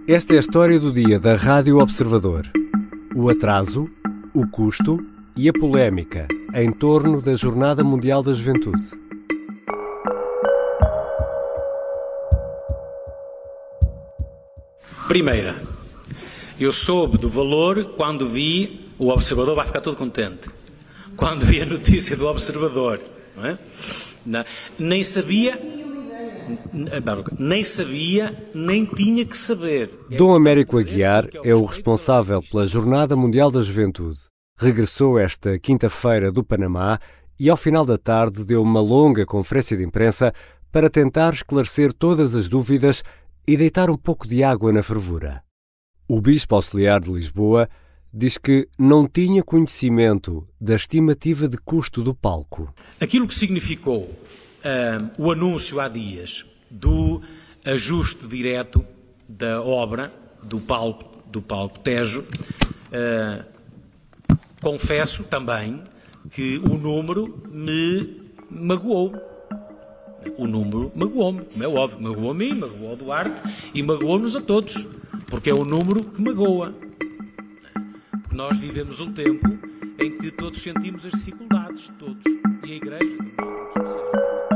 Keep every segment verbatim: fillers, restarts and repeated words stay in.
Esta é a história do dia da Rádio Observador. O atraso, o custo e a polémica em torno da Jornada Mundial da Juventude. Primeira, eu soube do valor quando vi o Observador, vai ficar todo contente. Quando vi a notícia do Observador, não é? Não, nem sabia, nem sabia, nem tinha que saber. Dom Américo Aguiar é o responsável pela Jornada Mundial da Juventude. Regressou esta quinta-feira do Panamá e, ao final da tarde, deu uma longa conferência de imprensa para tentar esclarecer todas as dúvidas e deitar um pouco de água na fervura. O Bispo Auxiliar de Lisboa diz que não tinha conhecimento da estimativa de custo do palco. Aquilo que significou uh, o anúncio há dias do ajuste direto da obra do palco, do palco Tejo, uh, confesso também que o número me magoou. O número magoou-me, como é óbvio, magoou a mim, magoou ao Duarte e magoou-nos a todos, porque é o número que magoa. Porque nós vivemos um tempo em que todos sentimos as dificuldades, todos, e a Igreja, de modo especial,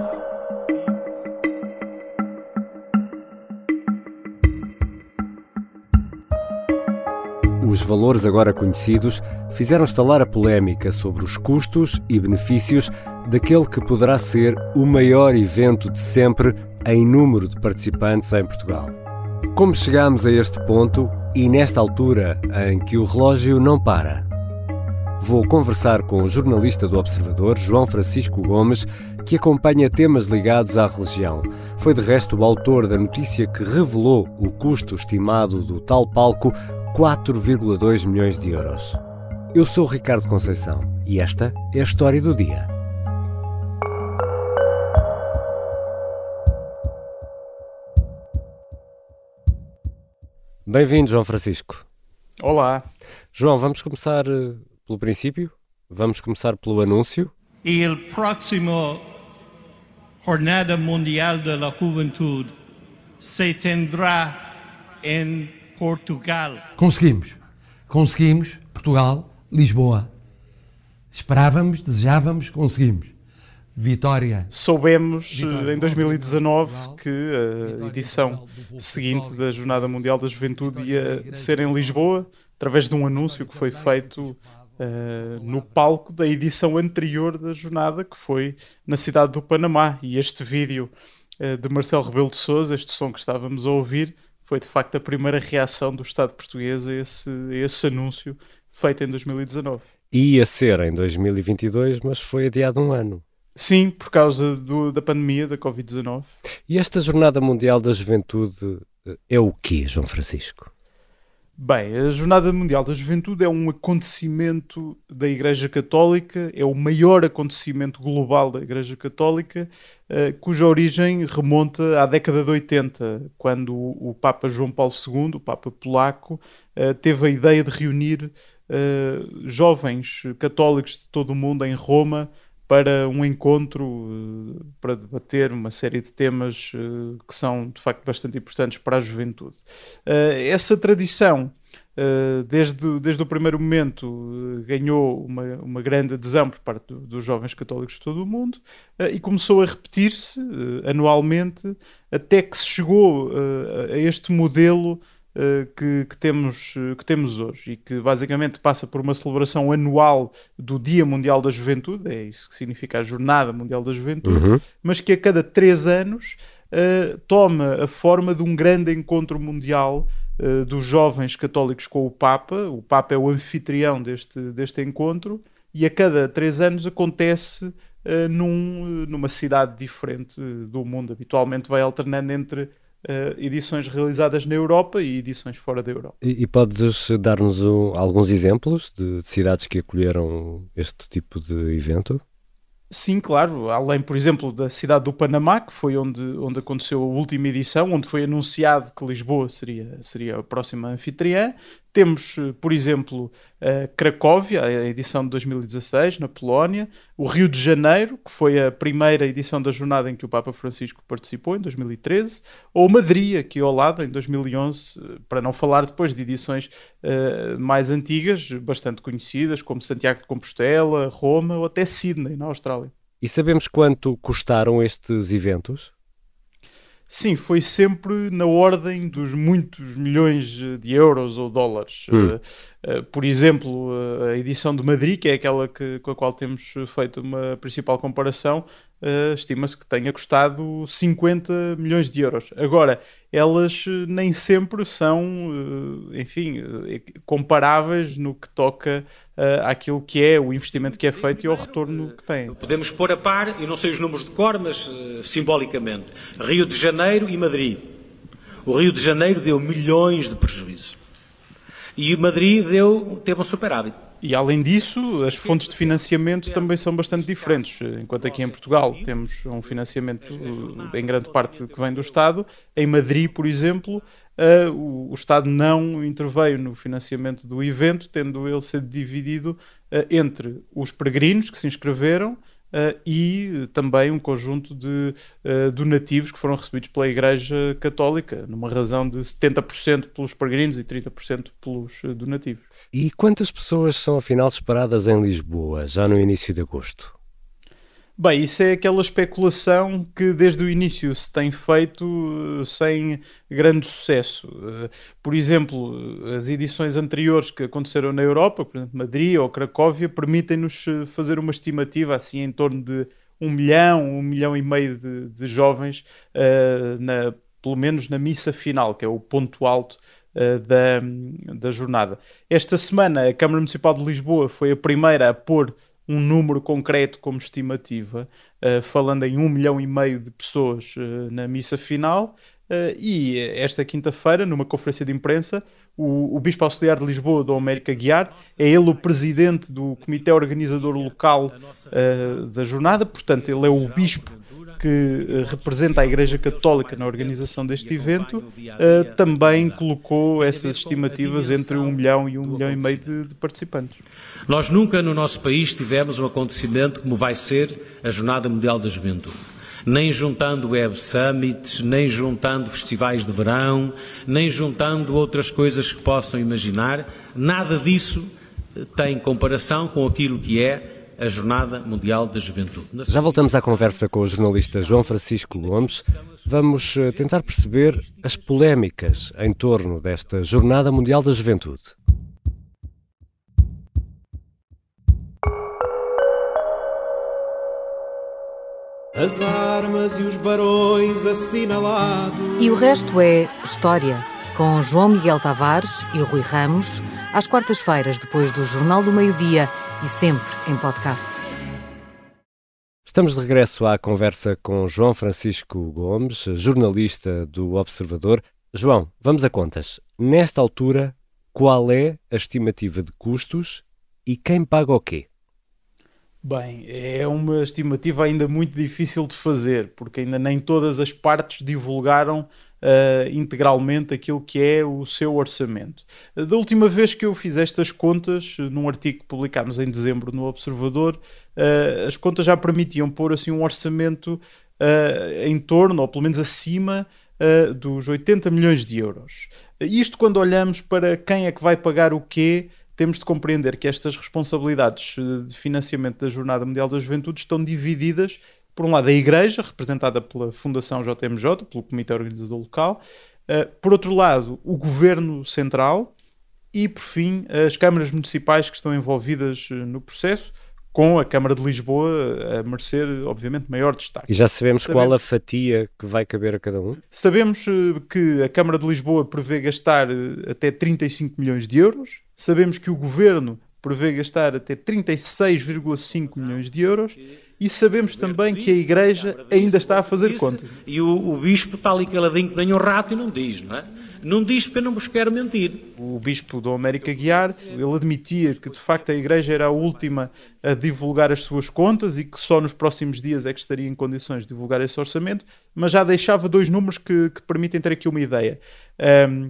Os valores agora conhecidos fizeram estalar a polémica sobre os custos e benefícios daquele que poderá ser o maior evento de sempre em número de participantes em Portugal. Como chegamos a este ponto e nesta altura em que o relógio não para? Vou conversar com o jornalista do Observador, João Francisco Gomes, que acompanha temas ligados à religião. Foi de resto o autor da notícia que revelou o custo estimado do tal palco, quatro vírgula dois milhões de euros. Eu sou Ricardo Conceição e esta é a história do dia. Bem-vindo, João Francisco. Olá. João, vamos começar uh, pelo princípio? Vamos começar pelo anúncio? E o próximo Jornada Mundial da Juventude se tendrá em Portugal. Conseguimos. Conseguimos. Portugal, Lisboa. Esperávamos, desejávamos, conseguimos. Vitória. Soubemos Vitória. em dois mil e dezanove Portugal. que a Vitória. edição Portugal. seguinte da Jornada Mundial da Juventude ia ser em Lisboa, através de um anúncio que foi feito uh, no palco da edição anterior da jornada, que foi na cidade do Panamá. E este vídeo uh, de Marcelo Rebelo de Sousa, este som que estávamos a ouvir, foi de facto a primeira reação do Estado português a esse, a esse anúncio feito em dois mil e dezanove. Ia ser em dois mil e vinte e dois, mas foi adiado um ano. Sim, por causa do, da pandemia da covid dezanove. E esta Jornada Mundial da Juventude é o quê, João Francisco? Bem, a Jornada Mundial da Juventude é um acontecimento da Igreja Católica, é o maior acontecimento global da Igreja Católica, uh, cuja origem remonta à década de oitenta, quando o, o Papa João Paulo segundo, o Papa polaco, uh, teve a ideia de reunir uh, jovens católicos de todo o mundo em Roma para um encontro, uh, para debater uma série de temas uh, que são, de facto, bastante importantes para a juventude. Uh, essa tradição, uh, desde, desde o primeiro momento, uh, ganhou uma, uma grande adesão por parte do, dos jovens católicos de todo o mundo uh, e começou a repetir-se uh, anualmente, até que se chegou uh, a este modelo Uh, que, que, temos, uh, que temos hoje, e que basicamente passa por uma celebração anual do Dia Mundial da Juventude, é isso que significa a Jornada Mundial da Juventude, Uhum. mas que a cada três anos uh, toma a forma de um grande encontro mundial uh, dos jovens católicos com o Papa. O Papa é o anfitrião deste, deste encontro, e a cada três anos acontece uh, num, numa cidade diferente do mundo. Habitualmente vai alternando entre Uh, edições realizadas na Europa e edições fora da Europa. E, e podes dar-nos um, alguns exemplos de, de cidades que acolheram este tipo de evento? Sim, claro. Além, por exemplo, da cidade do Panamá, que foi onde, onde aconteceu a última edição, onde foi anunciado que Lisboa seria, seria a próxima anfitriã, Temos, por exemplo, a Cracóvia, a edição de dois mil e dezasseis, na Polónia, o Rio de Janeiro, que foi a primeira edição da jornada em que o Papa Francisco participou, em dois mil e treze, ou Madrid, aqui ao lado, em dois mil e onze, para não falar depois de edições uh, mais antigas, bastante conhecidas, como Santiago de Compostela, Roma ou até Sydney, na Austrália. E sabemos quanto custaram estes eventos? Sim, foi sempre na ordem dos muitos milhões de euros ou dólares. Hum. Uh, uh, por exemplo, uh, a edição de Madrid, que é aquela que, com a qual temos feito uma principal comparação, uh, estima-se que tenha custado cinquenta milhões de euros. Agora, elas uh, nem sempre são, uh, enfim, uh, comparáveis no que toca uh, àquilo que é o investimento que é feito e ao retorno que tem. Podemos pôr a par, eu não sei os números de cor, mas uh, simbolicamente, Rio de Janeiro e Madrid. O Rio de Janeiro deu milhões de prejuízo. E Madrid deu, teve um superávit. E além disso, as fontes de financiamento também são bastante diferentes. Enquanto aqui em Portugal temos um financiamento em grande parte que vem do Estado, em Madrid, por exemplo, uh, o, o Estado não interveio no financiamento do evento, tendo ele sido dividido uh, entre os peregrinos que se inscreveram Uh, e também um conjunto de uh, donativos que foram recebidos pela Igreja Católica, numa razão de setenta por cento pelos peregrinos e trinta por cento pelos uh, donativos. E quantas pessoas são afinal esperadas em Lisboa, já no início de agosto? Bem, isso é aquela especulação que desde o início se tem feito uh, sem grande sucesso. Uh, por exemplo, as edições anteriores que aconteceram na Europa, por exemplo, Madrid ou Cracóvia, permitem-nos fazer uma estimativa assim em torno de um milhão, um milhão e meio de, de jovens, uh, na, pelo menos na missa final, que é o ponto alto uh, da, da jornada. Esta semana a Câmara Municipal de Lisboa foi a primeira a pôr um número concreto como estimativa, uh, falando em um milhão e meio de pessoas uh, na missa final, uh, e esta quinta-feira, numa conferência de imprensa, o, o Bispo Auxiliar de Lisboa, Dom Américo Aguiar, é ele o presidente do comitê organizador local uh, da jornada, portanto ele é o Bispo que uh, representa a Igreja Católica na organização deste evento, uh, também colocou essas estimativas entre um milhão e um milhão e meio de, de participantes. Nós nunca no nosso país tivemos um acontecimento como vai ser a Jornada Mundial da Juventude. Nem juntando Web Summits, nem juntando festivais de verão, nem juntando outras coisas que possam imaginar. Nada disso tem comparação com aquilo que é a Jornada Mundial da Juventude. Já voltamos à conversa com o jornalista João Francisco Gomes. Vamos tentar perceber as polémicas em torno desta Jornada Mundial da Juventude. As armas e os barões assinalados. E o resto é história, com João Miguel Tavares e Rui Ramos, às quartas-feiras, depois do Jornal do Meio-Dia e sempre em podcast. Estamos de regresso à conversa com João Francisco Gomes, jornalista do Observador. João, vamos a contas. Nesta altura, qual é a estimativa de custos e quem paga o quê? Bem, é uma estimativa ainda muito difícil de fazer, porque ainda nem todas as partes divulgaram uh, integralmente aquilo que é o seu orçamento. Da última vez que eu fiz estas contas, num artigo que publicámos em dezembro no Observador, uh, as contas já permitiam pôr assim um orçamento uh, em torno, ou pelo menos acima, uh, dos oitenta milhões de euros. Isto quando olhamos para quem é que vai pagar o quê, temos de compreender que estas responsabilidades de financiamento da Jornada Mundial da Juventude estão divididas, por um lado, a Igreja, representada pela Fundação J M J, pelo Comitê Organizador Local, por outro lado, o Governo Central e, por fim, as câmaras municipais que estão envolvidas no processo, com a Câmara de Lisboa a merecer, obviamente, maior destaque. E já sabemos, sabemos qual a fatia que vai caber a cada um? Sabemos que a Câmara de Lisboa prevê gastar até trinta e cinco milhões de euros, sabemos que o Governo prevê gastar até trinta e seis vírgula cinco milhões de euros e sabemos também que a Igreja ainda está a fazer contas. E o, o Bispo está ali caladinho que nem um rato e não diz, não é? Não diz porque eu não vos quero mentir. O Bispo Dom Américo Aguiar, ele admitia que de facto a Igreja era a última a divulgar as suas contas e que só nos próximos dias é que estaria em condições de divulgar esse orçamento, mas já deixava dois números que, que permitem ter aqui uma ideia. Um,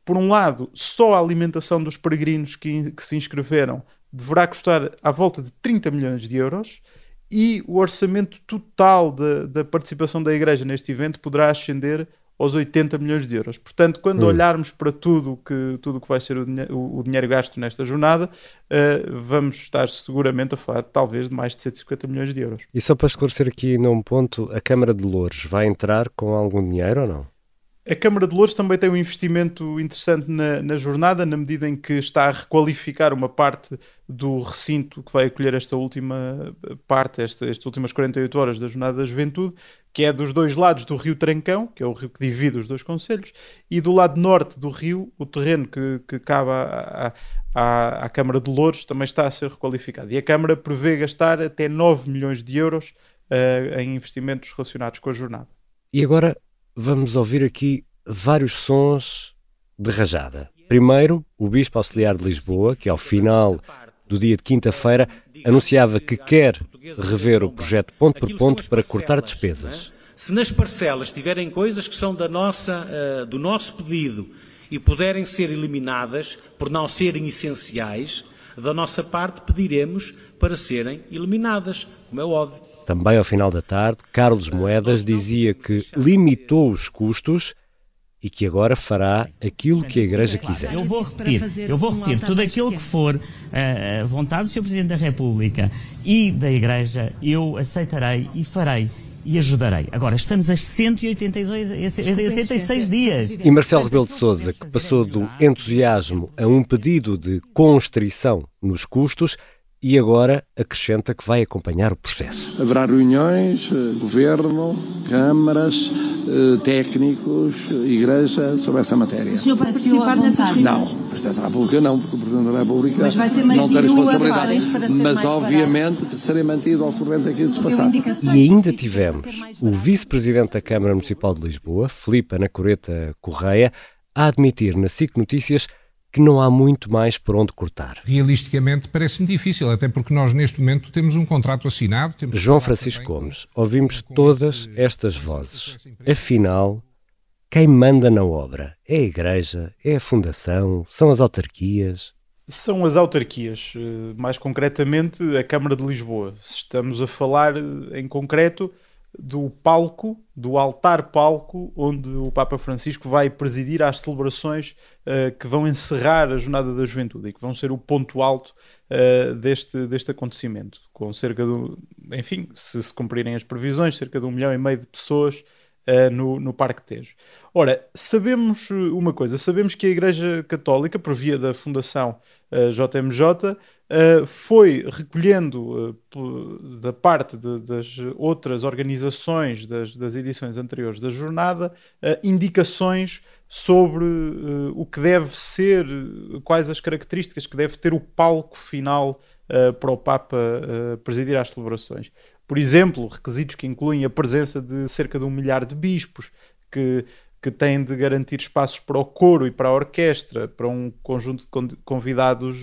por um lado, só a alimentação dos peregrinos que, que se inscreveram deverá custar à volta de trinta milhões de euros, e o orçamento total da, da participação da Igreja neste evento poderá ascender aos oitenta milhões de euros. Portanto, quando hum. olharmos para tudo que, tudo que vai ser o, dinhe- o, o dinheiro gasto nesta jornada, uh, vamos estar seguramente a falar talvez de mais de cento e cinquenta milhões de euros. E só para esclarecer aqui num ponto, a Câmara de Loures vai entrar com algum dinheiro ou não? A Câmara de Loures também tem um investimento interessante na, na jornada, na medida em que está a requalificar uma parte do recinto que vai acolher esta última parte, esta, estas últimas quarenta e oito horas da Jornada da Juventude, que é dos dois lados do Rio Trancão, que é o rio que divide os dois concelhos, e do lado norte do rio, o terreno que, que cabe à, à, à Câmara de Loures também está a ser requalificado. E a Câmara prevê gastar até nove milhões de euros uh, em investimentos relacionados com a jornada. E agora vamos ouvir aqui vários sons de rajada. Primeiro, o Bispo Auxiliar de Lisboa, que ao final do dia de quinta-feira anunciava que quer rever o projeto ponto por ponto para cortar despesas. Se nas parcelas tiverem coisas que são da nossa, uh, do nosso pedido e puderem ser eliminadas por não serem essenciais, da nossa parte pediremos para serem eliminadas, como é óbvio. Também ao final da tarde, Carlos Moedas dizia que limitou os custos e que agora fará aquilo que a Igreja quiser. Eu vou repetir, eu vou repetir tudo aquilo que for a uh, vontade do senhor Presidente da República e da Igreja, eu aceitarei e farei e ajudarei. Agora, estamos a cento e oitenta e seis dias. E Marcelo Rebelo de Sousa, que passou do entusiasmo a um pedido de constrição nos custos, e agora acrescenta que vai acompanhar o processo. Haverá reuniões, governo, câmaras, técnicos, igreja, sobre essa matéria. O senhor vai participar nessas reuniões? Não, o Presidente da República não, porque o Presidente da República mas vai ser não tem responsabilidade. Mas obviamente que serei mantido ao corrente daquilo que se passar. E ainda tivemos o Vice-Presidente da Câmara Municipal de Lisboa, Filipe Anacoreta Correia, a admitir na S I C Notícias que não há muito mais por onde cortar. Realisticamente parece-me difícil, até porque nós neste momento temos um contrato assinado. Temos João Francisco Gomes, ouvimos todas estas vozes. Afinal, quem manda na obra é a Igreja, é a Fundação, são as autarquias? São as autarquias, mais concretamente a Câmara de Lisboa. Estamos a falar em concreto do palco, do altar-palco, onde o Papa Francisco vai presidir às celebrações uh, que vão encerrar a Jornada da Juventude e que vão ser o ponto alto uh, deste, deste acontecimento, com cerca de, enfim, se se cumprirem as previsões, cerca de um milhão e meio de pessoas uh, no, no Parque Tejo. Ora, sabemos uma coisa, sabemos que a Igreja Católica, por via da Fundação uh, J M J, Uh, foi recolhendo uh, da parte de, das outras organizações das, das edições anteriores da jornada uh, indicações sobre uh, o que deve ser, uh, quais as características que deve ter o palco final uh, para o Papa uh, presidir às celebrações. Por exemplo, requisitos que incluem a presença de cerca de um milhar de bispos, que que têm de garantir espaços para o coro e para a orquestra, para um conjunto de convidados,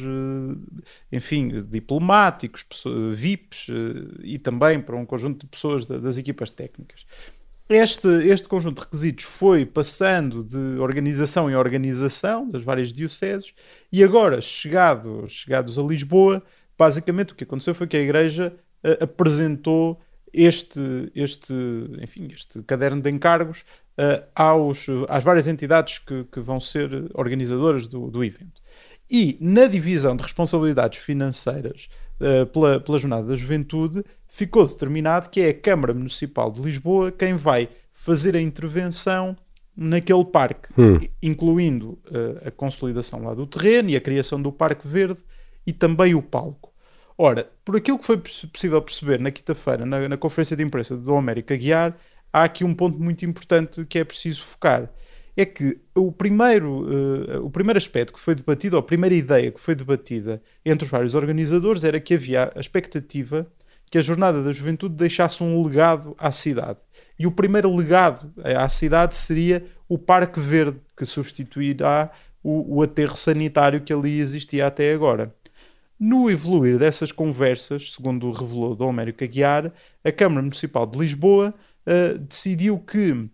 enfim, diplomáticos, V I Ps, e também para um conjunto de pessoas das equipas técnicas. Este, este conjunto de requisitos foi passando de organização em organização das várias dioceses e agora, chegado, chegados a Lisboa, basicamente o que aconteceu foi que a Igreja uh, apresentou este, este, enfim, este caderno de encargos Uh, aos, às várias entidades que, que vão ser organizadoras do, do evento. E na divisão de responsabilidades financeiras uh, pela, pela Jornada da Juventude ficou determinado que é a Câmara Municipal de Lisboa quem vai fazer a intervenção naquele parque, hum. incluindo uh, a consolidação lá do terreno e a criação do Parque Verde e também o palco. Ora, por aquilo que foi possível perceber na quinta-feira na, na conferência de imprensa de Dom Américo Aguiar, há aqui um ponto muito importante que é preciso focar. É que o primeiro, uh, o primeiro aspecto que foi debatido, ou a primeira ideia que foi debatida entre os vários organizadores era que havia a expectativa que a Jornada da Juventude deixasse um legado à cidade. E o primeiro legado à cidade seria o Parque Verde, que substituirá o, o aterro sanitário que ali existia até agora. No evoluir dessas conversas, segundo revelou Dom Américo Aguiar, a Câmara Municipal de Lisboa Uh, decidiu que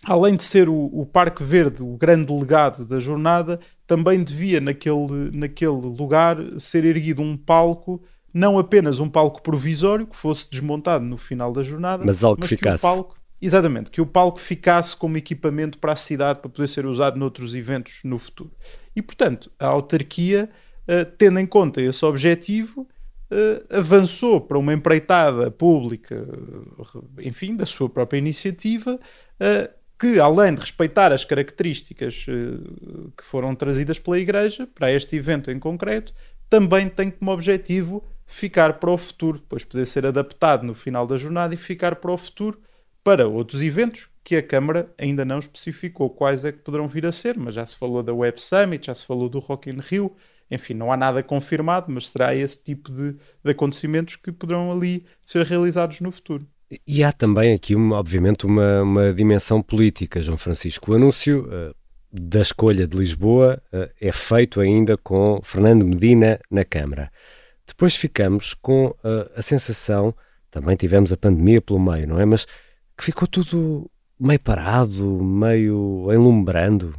além de ser o, o Parque Verde o grande legado da jornada, também devia naquele, naquele lugar ser erguido um palco, não apenas um palco provisório que fosse desmontado no final da jornada, mas algo mas que ficasse. Que o palco, exatamente, que o palco ficasse como equipamento para a cidade para poder ser usado noutros eventos no futuro. E, portanto, a autarquia, uh, tendo em conta esse objetivo, uh, avançou para uma empreitada pública, uh, enfim, da sua própria iniciativa, uh, que, além de respeitar as características uh, que foram trazidas pela Igreja, para este evento em concreto, também tem como objetivo ficar para o futuro, depois poder ser adaptado no final da jornada e ficar para o futuro para outros eventos que a Câmara ainda não especificou quais é que poderão vir a ser, mas já se falou da Web Summit, já se falou do Rock in Rio, enfim, não há nada confirmado, mas será esse tipo de, de acontecimentos que poderão ali ser realizados no futuro. E há também aqui, uma, obviamente, uma, uma dimensão política, João Francisco. O anúncio uh, da escolha de Lisboa uh, é feito ainda com Fernando Medina na Câmara. Depois ficamos com uh, a sensação, também tivemos a pandemia pelo meio, não é? Mas que ficou tudo meio parado, meio enlumbrando.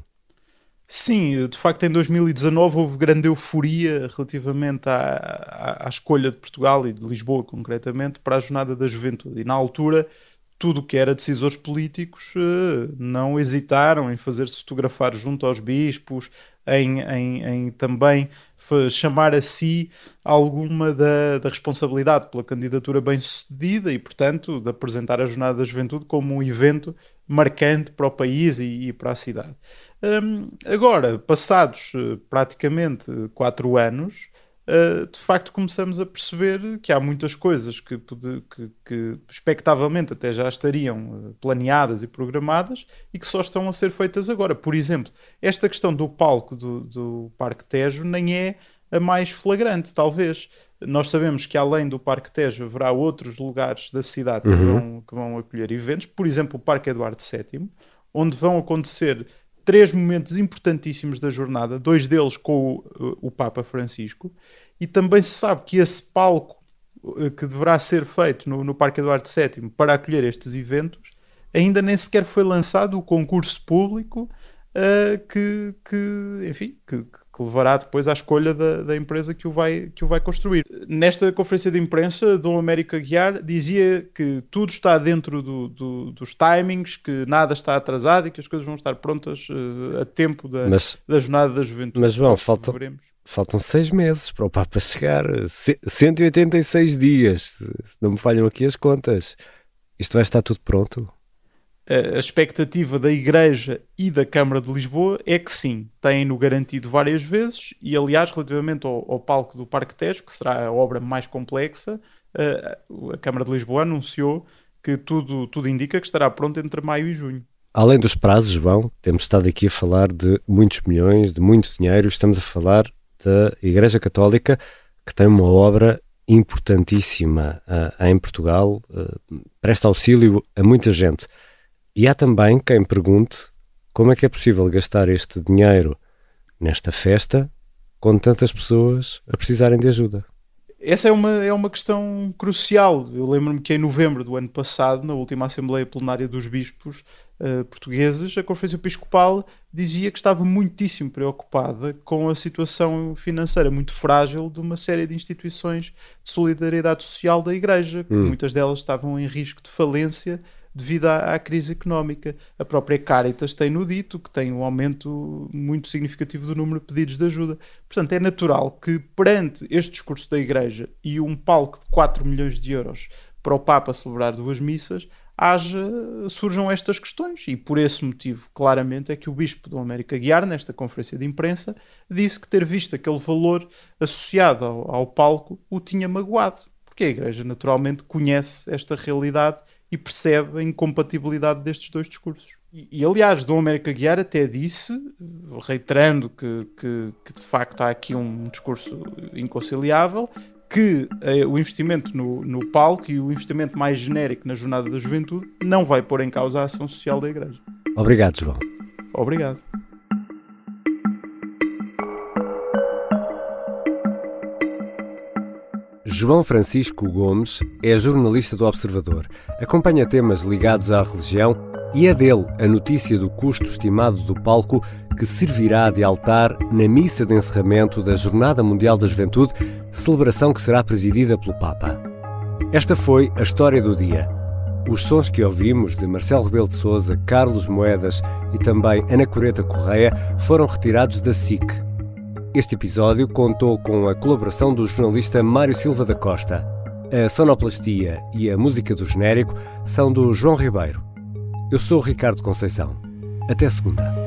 Sim, de facto em dois mil e dezanove houve grande euforia relativamente à, à, à escolha de Portugal e de Lisboa concretamente para a Jornada da Juventude. E na altura tudo o que era decisores políticos não hesitaram em fazer-se fotografar junto aos bispos, em, em, em também chamar a si alguma da, da responsabilidade pela candidatura bem-sucedida e, portanto, de apresentar a Jornada da Juventude como um evento marcante para o país e, e para a cidade. Um, agora, passados uh, praticamente quatro anos, uh, de facto começamos a perceber que há muitas coisas que, que, que expectavelmente até já estariam uh, planeadas e programadas e que só estão a ser feitas agora. Por exemplo, esta questão do palco do, do Parque Tejo nem é a mais flagrante, talvez. Nós sabemos que além do Parque Tejo haverá outros lugares da cidade uhum. que, vão, que vão acolher eventos, por exemplo o Parque Eduardo sétimo, onde vão acontecer três momentos importantíssimos da jornada, dois deles com o, o Papa Francisco, e também se sabe que esse palco que deverá ser feito no, no Parque Eduardo sétimo para acolher estes eventos, ainda nem sequer foi lançado o concurso público uh, que, que, enfim, que, que levará depois à escolha da, da empresa que o, vai, que o vai construir. Nesta conferência de imprensa, Dom Américo Aguiar dizia que tudo está dentro do, do, dos timings, que nada está atrasado e que as coisas vão estar prontas uh, a tempo da, mas, da Jornada da Juventude. Mas, João, faltam, faltam seis meses para o Papa chegar, cento e oitenta e seis dias, se, se não me falham aqui as contas. Isto vai estar tudo pronto? A expectativa da Igreja e da Câmara de Lisboa é que sim, têm-no garantido várias vezes e, aliás, relativamente ao, ao palco do Parque Tejo, que será a obra mais complexa, a, a Câmara de Lisboa anunciou que tudo, tudo indica que estará pronto entre maio e junho. Além dos prazos, João, temos estado aqui a falar de muitos milhões, de muito dinheiro, estamos a falar da Igreja Católica, que tem uma obra importantíssima uh, em Portugal, uh, presta auxílio a muita gente. E há também quem pergunte como é que é possível gastar este dinheiro nesta festa com tantas pessoas a precisarem de ajuda. Essa é uma, é uma questão crucial. Eu lembro-me que em novembro do ano passado, na última Assembleia Plenária dos Bispos uh, portugueses, a Conferência Episcopal dizia que estava muitíssimo preocupada com a situação financeira muito frágil de uma série de instituições de solidariedade social da Igreja, que hum. muitas delas estavam em risco de falência devido à, à crise económica. A própria Caritas tem-no dito, que tem um aumento muito significativo do número de pedidos de ajuda. Portanto, é natural que, perante este discurso da Igreja e um palco de quatro milhões de euros para o Papa celebrar duas missas, haja, surjam estas questões. E por esse motivo, claramente, é que o Bispo Dom Américo Aguiar, nesta conferência de imprensa, disse que ter visto aquele valor associado ao, ao palco o tinha magoado. Porque a Igreja, naturalmente, conhece esta realidade e percebe a incompatibilidade destes dois discursos. E, e aliás, Dom Américo Aguiar até disse, reiterando que, que, que de facto há aqui um discurso inconciliável, que eh, o investimento no, no palco e o investimento mais genérico na Jornada da Juventude não vai pôr em causa a ação social da Igreja. Obrigado, João. Obrigado. João Francisco Gomes é jornalista do Observador. Acompanha temas ligados à religião E é dele a notícia do custo estimado do palco que servirá de altar na missa de encerramento da Jornada Mundial da Juventude, celebração que será presidida pelo Papa. Esta foi a história do dia. Os sons que ouvimos de Marcelo Rebelo de Sousa, Carlos Moedas e também Ana Coreta Correia foram retirados da S I C. Este episódio contou com a colaboração do jornalista Mário Silva da Costa. A sonoplastia e a música do genérico são do João Ribeiro. Eu sou o Ricardo Conceição. Até segunda.